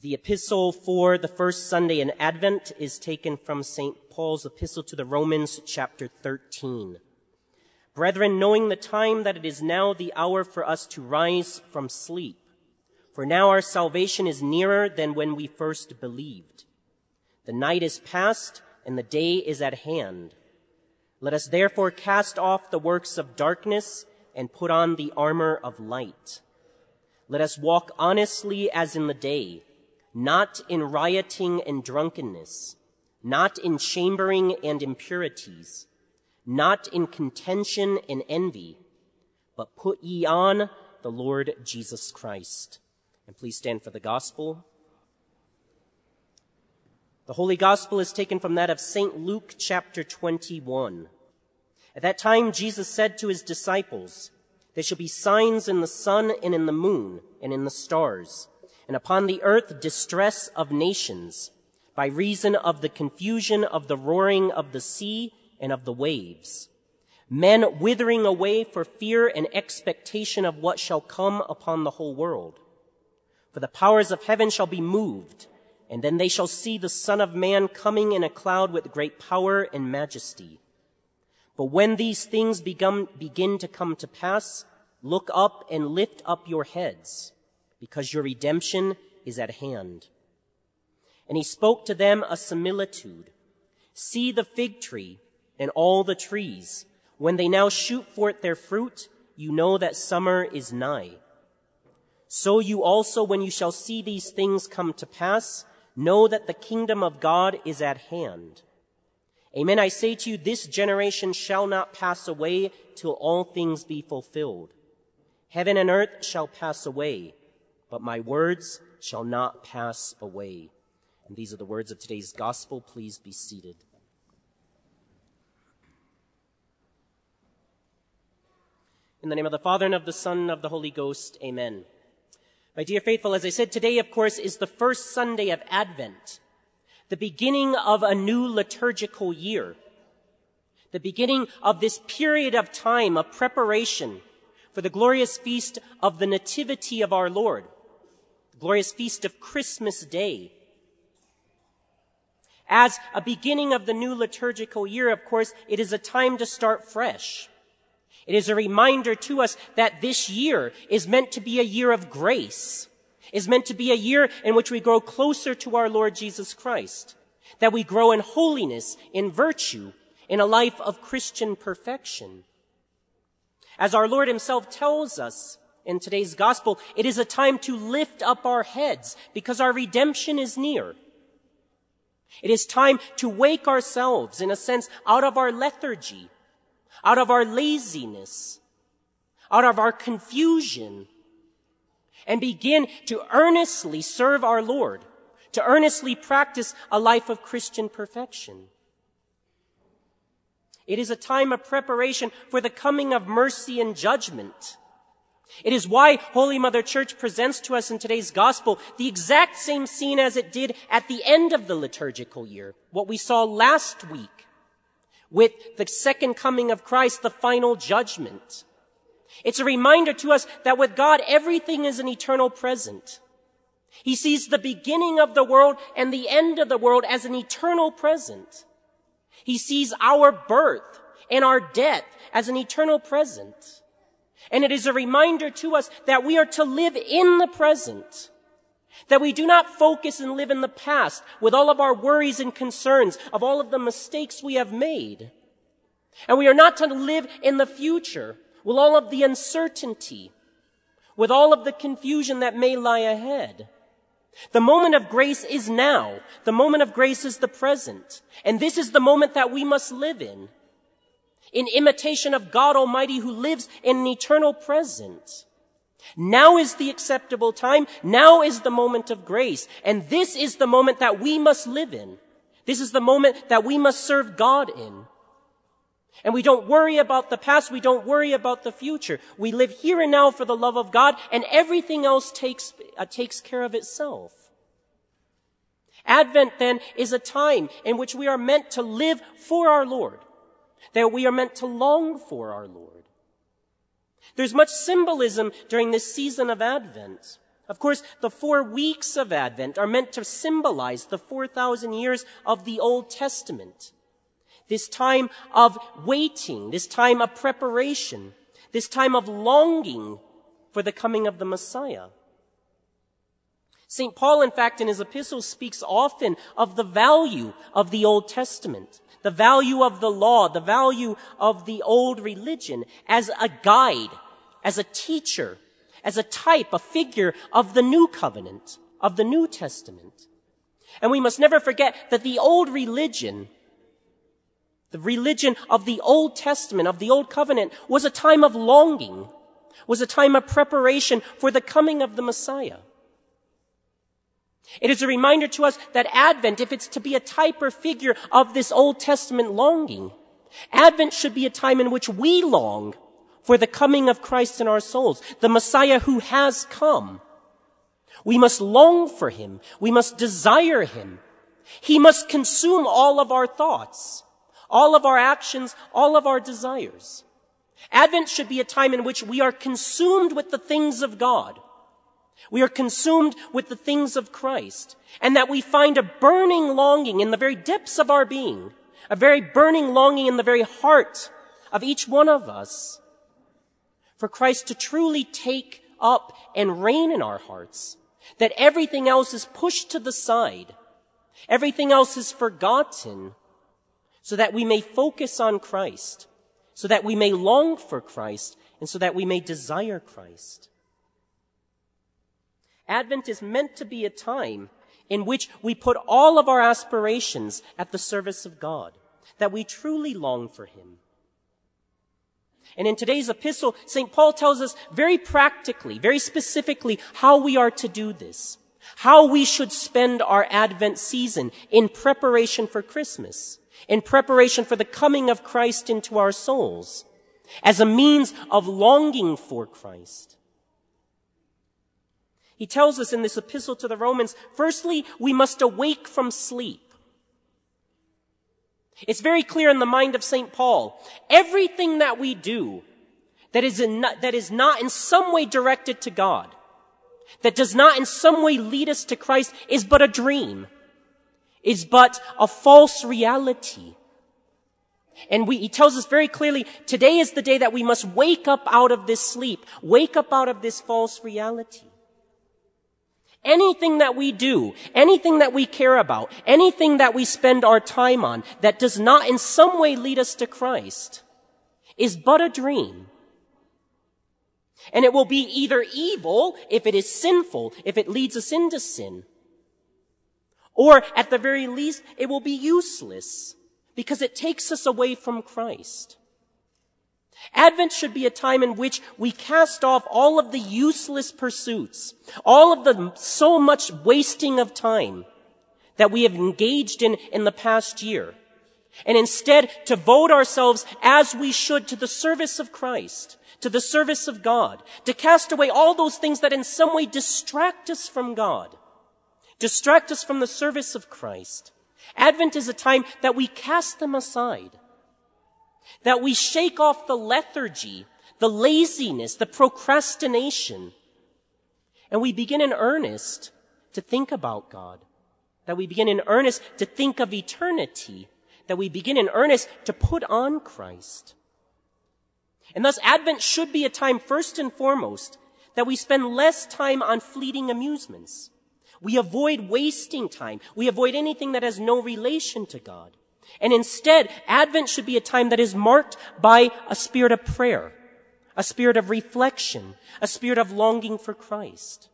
The epistle for the first Sunday in Advent is taken from St. Paul's epistle to the Romans, chapter 13. Brethren, knowing the time that it is now the hour for us to rise from sleep, for now our salvation is nearer than when we first believed. The night is past and the day is at hand. Let us therefore cast off the works of darkness and put on the armor of light. Let us walk honestly as in the day, not in rioting and drunkenness, not in chambering and impurities, not in contention and envy, but put ye on the Lord Jesus Christ. And please stand for the gospel. The Holy Gospel is taken from that of St. Luke chapter 21. At that time, Jesus said to his disciples, "There shall be signs in the sun and in the moon and in the stars, and upon the earth distress of nations, by reason of the confusion of the roaring of the sea and of the waves. Men withering away for fear and expectation of what shall come upon the whole world. For the powers of heaven shall be moved, and then they shall see the Son of Man coming in a cloud with great power and majesty. But when these things begin to come to pass, look up and lift up your heads, because your redemption is at hand." And he spoke to them a similitude. "See the fig tree and all the trees. When they now shoot forth their fruit, you know that summer is nigh. So you also, when you shall see these things come to pass, know that the kingdom of God is at hand. Amen, I say to you, this generation shall not pass away till all things be fulfilled. Heaven and earth shall pass away, but my words shall not pass away." And these are the words of today's gospel. Please be seated. In the name of the Father, and of the Son, and of the Holy Ghost, amen. My dear faithful, as I said, today, of course, is the first Sunday of Advent, the beginning of a new liturgical year, the beginning of this period of time of preparation for the glorious feast of the Nativity of our Lord, the glorious feast of Christmas Day. As a beginning of the new liturgical year, of course, it is a time to start fresh. It is a reminder to us that this year is meant to be a year of grace, is meant to be a year in which we grow closer to our Lord Jesus Christ, that we grow in holiness, in virtue, in a life of Christian perfection. As our Lord himself tells us in today's gospel, it is a time to lift up our heads because our redemption is near. It is time to wake ourselves, in a sense, out of our lethargy, out of our laziness, out of our confusion, and begin to earnestly serve our Lord, to earnestly practice a life of Christian perfection. It is a time of preparation for the coming of mercy and judgment. It is why Holy Mother Church presents to us in today's gospel the exact same scene as it did at the end of the liturgical year, what we saw last week with the second coming of Christ, the final judgment. It's a reminder to us that with God, everything is an eternal present. He sees the beginning of the world and the end of the world as an eternal present. He sees our birth and our death as an eternal present. And it is a reminder to us that we are to live in the present, that we do not focus and live in the past with all of our worries and concerns of all of the mistakes we have made. And we are not to live in the future with all of the uncertainty, with all of the confusion that may lie ahead. The moment of grace is now. The moment of grace is the present. And this is the moment that we must live in imitation of God Almighty who lives in an eternal present. Now is the acceptable time. Now is the moment of grace. And this is the moment that we must live in. This is the moment that we must serve God in. And we don't worry about the past. We don't worry about the future. We live here and now for the love of God, and everything else takes care of itself. Advent, then, is a time in which we are meant to live for our Lord, that we are meant to long for our Lord. There's much symbolism during this season of Advent. Of course, the 4 weeks of Advent are meant to symbolize the 4,000 years of the Old Testament. This time of waiting, this time of preparation, this time of longing for the coming of the Messiah. St. Paul, in fact, in his epistles speaks often of the value of the Old Testament, the value of the law, the value of the old religion as a guide, as a teacher, as a type, a figure of the new covenant, of the New Testament. And we must never forget that the old religion, the religion of the Old Testament, of the Old Covenant, was a time of longing, was a time of preparation for the coming of the Messiah. It is a reminder to us that Advent, if it's to be a type or figure of this Old Testament longing, Advent should be a time in which we long for the coming of Christ in our souls, the Messiah who has come. We must long for him. We must desire him. He must consume all of our thoughts, all of our actions, all of our desires. Advent should be a time in which we are consumed with the things of God. We are consumed with the things of Christ, and that we find a burning longing in the very depths of our being, a very burning longing in the very heart of each one of us for Christ to truly take up and reign in our hearts, that everything else is pushed to the side, everything else is forgotten, so that we may focus on Christ, so that we may long for Christ, and so that we may desire Christ. Advent is meant to be a time in which we put all of our aspirations at the service of God, that we truly long for him. And in today's epistle, St. Paul tells us very practically, very specifically, how we are to do this, how we should spend our Advent season in preparation for Christmas, in preparation for the coming of Christ into our souls, as a means of longing for Christ. He tells us in this epistle to the Romans, firstly, we must awake from sleep. It's very clear in the mind of St. Paul. Everything that we do that is not in some way directed to God, that does not in some way lead us to Christ, is but a dream, is but a false reality. And he tells us very clearly, today is the day that we must wake up out of this sleep, wake up out of this false reality. Anything that we do, anything that we care about, anything that we spend our time on that does not in some way lead us to Christ is but a dream. And it will be either evil if it is sinful, if it leads us into sin, or at the very least, it will be useless because it takes us away from Christ. Advent should be a time in which we cast off all of the useless pursuits, all of the so much wasting of time that we have engaged in the past year, and instead to devote ourselves as we should to the service of Christ, to the service of God, to cast away all those things that in some way distract us from God, distract us from the service of Christ. Advent is a time that we cast them aside, that we shake off the lethargy, the laziness, the procrastination, and we begin in earnest to think about God, that we begin in earnest to think of eternity, that we begin in earnest to put on Christ. And thus Advent should be a time, first and foremost, that we spend less time on fleeting amusements. We avoid wasting time. We avoid anything that has no relation to God. And instead, Advent should be a time that is marked by a spirit of prayer, a spirit of reflection, a spirit of longing for Christ.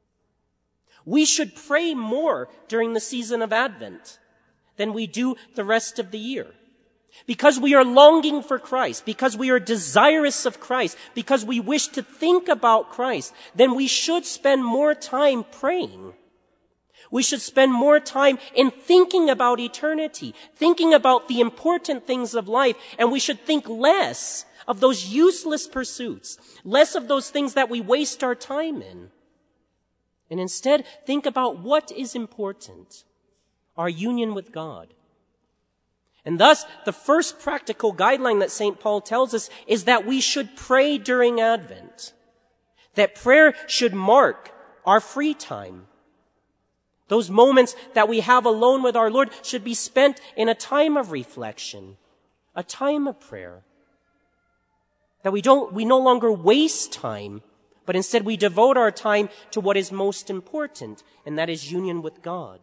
We should pray more during the season of Advent than we do the rest of the year. Because we are longing for Christ, because we are desirous of Christ, because we wish to think about Christ, then we should spend more time praying. We should spend more time in thinking about eternity, thinking about the important things of life, and we should think less of those useless pursuits, less of those things that we waste our time in, and instead think about what is important, our union with God. And thus, the first practical guideline that St. Paul tells us is that we should pray during Advent, that prayer should mark our free time. Those moments that we have alone with our Lord should be spent in a time of reflection, a time of prayer. That we no longer waste time, but instead we devote our time to what is most important, and that is union with God.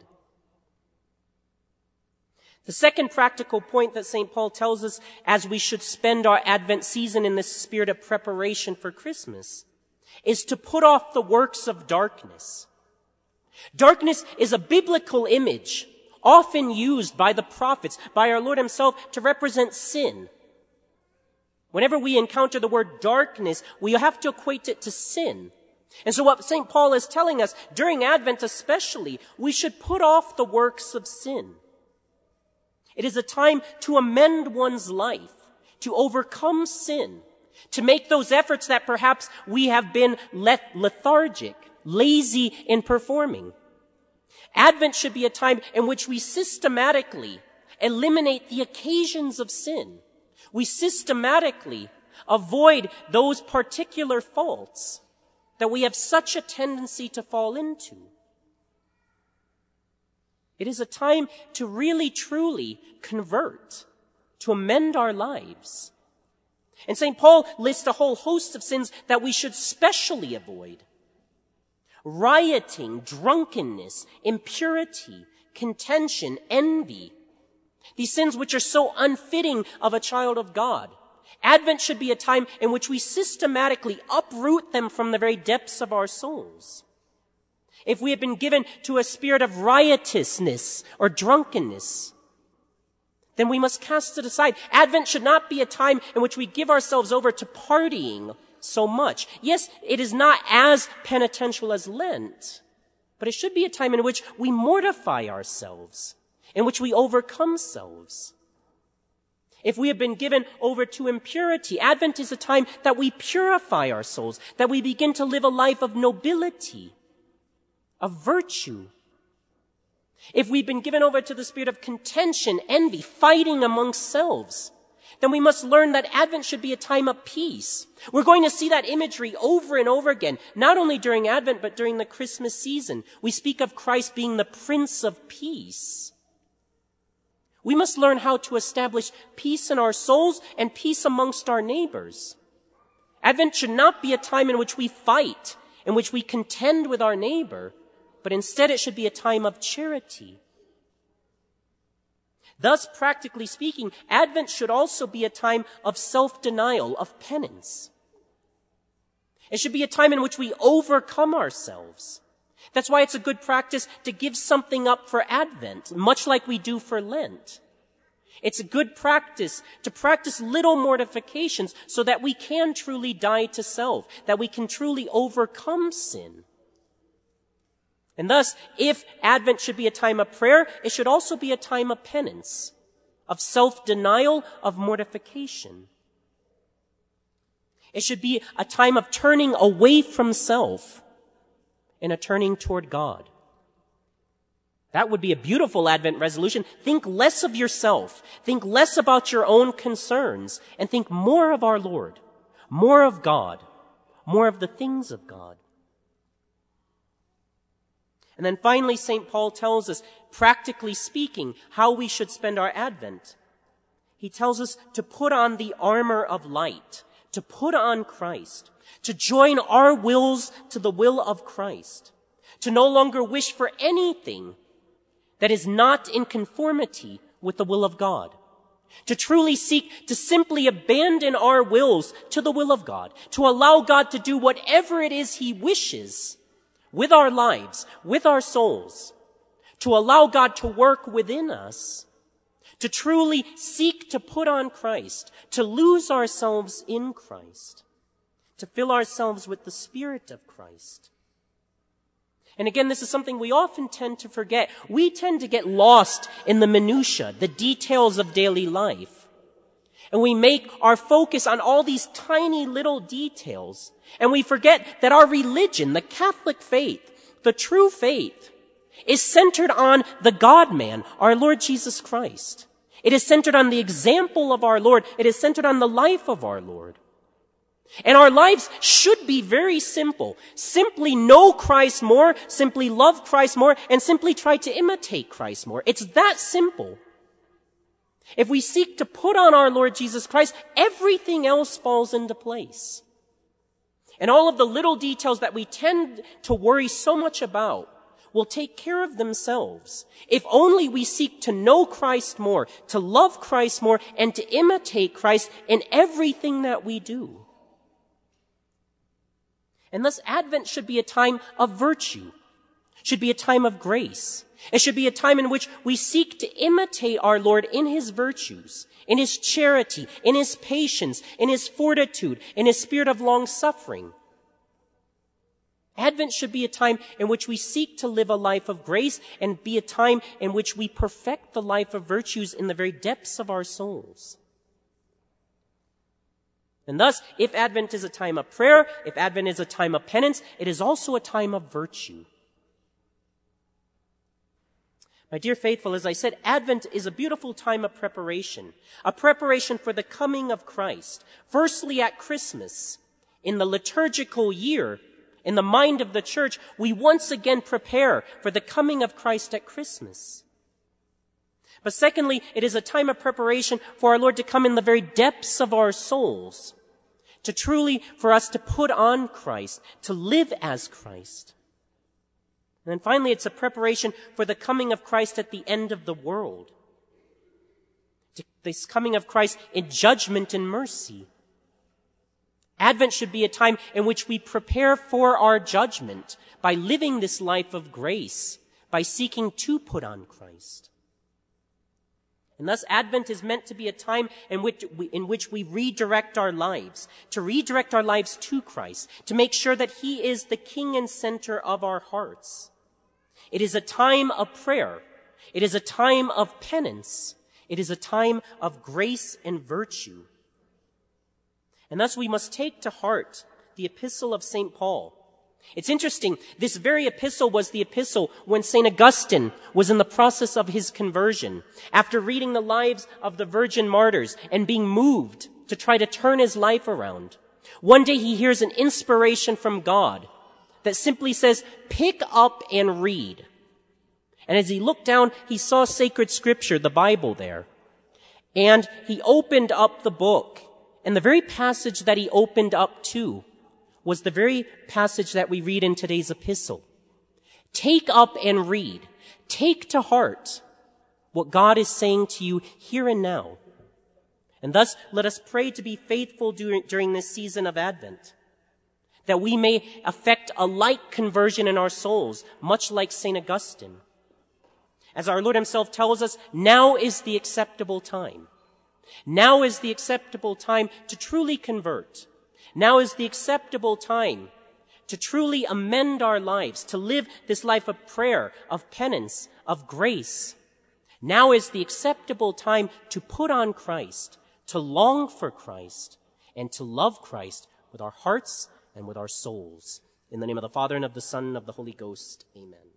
The second practical point that St. Paul tells us as we should spend our Advent season in this spirit of preparation for Christmas is to put off the works of darkness. Darkness is a biblical image often used by the prophets, by our Lord himself, to represent sin. Whenever we encounter the word darkness, we have to equate it to sin. And so what St. Paul is telling us, during Advent especially, we should put off the works of sin. It is a time to amend one's life, to overcome sin, to make those efforts that perhaps we have been lethargic, lazy in performing. Advent should be a time in which we systematically eliminate the occasions of sin. We systematically avoid those particular faults that we have such a tendency to fall into. It is a time to really, truly convert, to amend our lives. And St. Paul lists a whole host of sins that we should specially avoid. Rioting, drunkenness, impurity, contention, envy. These sins which are so unfitting of a child of God. Advent should be a time in which we systematically uproot them from the very depths of our souls. If we have been given to a spirit of riotousness or drunkenness, then we must cast it aside. Advent should not be a time in which we give ourselves over to partying so much. Yes, it is not as penitential as Lent, but it should be a time in which we mortify ourselves, in which we overcome selves. If we have been given over to impurity, Advent is a time that we purify our souls, that we begin to live a life of nobility, of virtue. If we've been given over to the spirit of contention, envy, fighting amongst selves, then we must learn that Advent should be a time of peace. We're going to see that imagery over and over again, not only during Advent, but during the Christmas season. We speak of Christ being the Prince of Peace. We must learn how to establish peace in our souls and peace amongst our neighbors. Advent should not be a time in which we fight, in which we contend with our neighbor, but instead it should be a time of charity. Thus, practically speaking, Advent should also be a time of self-denial, of penance. It should be a time in which we overcome ourselves. That's why it's a good practice to give something up for Advent, much like we do for Lent. It's a good practice to practice little mortifications so that we can truly die to self, that we can truly overcome sin. And thus, if Advent should be a time of prayer, it should also be a time of penance, of self-denial, of mortification. It should be a time of turning away from self and a turning toward God. That would be a beautiful Advent resolution. Think less of yourself. Think less about your own concerns, and think more of our Lord, more of God, more of the things of God. And then finally, St. Paul tells us, practically speaking, how we should spend our Advent. He tells us to put on the armor of light, to put on Christ, to join our wills to the will of Christ, to no longer wish for anything that is not in conformity with the will of God, to truly seek to simply abandon our wills to the will of God, to allow God to do whatever it is he wishes with our lives, with our souls, to allow God to work within us, to truly seek to put on Christ, to lose ourselves in Christ, to fill ourselves with the Spirit of Christ. And again, this is something we often tend to forget. We tend to get lost in the minutiae, the details of daily life. And we make our focus on all these tiny little details. And we forget that our religion, the Catholic faith, the true faith, is centered on the God-man, our Lord Jesus Christ. It is centered on the example of our Lord. It is centered on the life of our Lord. And our lives should be very simple. Simply know Christ more, simply love Christ more, and simply try to imitate Christ more. It's that simple. If we seek to put on our Lord Jesus Christ, everything else falls into place. And all of the little details that we tend to worry so much about will take care of themselves if only we seek to know Christ more, to love Christ more, and to imitate Christ in everything that we do. And thus, Advent should be a time of virtue, should be a time of grace. It should be a time in which we seek to imitate our Lord in His virtues, in His charity, in His patience, in His fortitude, in His spirit of long-suffering. Advent should be a time in which we seek to live a life of grace and be a time in which we perfect the life of virtues in the very depths of our souls. And thus, if Advent is a time of prayer, if Advent is a time of penance, it is also a time of virtue. My dear faithful, as I said, Advent is a beautiful time of preparation, a preparation for the coming of Christ. Firstly, at Christmas, in the liturgical year, in the mind of the church, we once again prepare for the coming of Christ at Christmas. But secondly, it is a time of preparation for our Lord to come in the very depths of our souls, to truly, for us to put on Christ, to live as Christ. And then finally, it's a preparation for the coming of Christ at the end of the world. This coming of Christ in judgment and mercy. Advent should be a time in which we prepare for our judgment by living this life of grace, by seeking to put on Christ. And thus Advent is meant to be a time in which we redirect our lives, to redirect our lives to Christ, to make sure that He is the King and center of our hearts. It is a time of prayer. It is a time of penance. It is a time of grace and virtue. And thus we must take to heart the epistle of St. Paul. It's interesting, this very epistle was the epistle when St. Augustine was in the process of his conversion, after reading the lives of the virgin martyrs and being moved to try to turn his life around. One day he hears an inspiration from God that simply says, pick up and read. And as he looked down, he saw sacred scripture, the Bible there. And he opened up the book. And the very passage that he opened up to was the very passage that we read in today's epistle. Take up and read. Take to heart what God is saying to you here and now. And thus, let us pray to be faithful during this season of Advent, that we may effect a like conversion in our souls, much like St. Augustine. As our Lord Himself tells us, now is the acceptable time. Now is the acceptable time to truly convert. Now is the acceptable time to truly amend our lives, to live this life of prayer, of penance, of grace. Now is the acceptable time to put on Christ, to long for Christ, and to love Christ with our hearts and with our souls. In the name of the Father, and of the Son, and of the Holy Ghost, amen.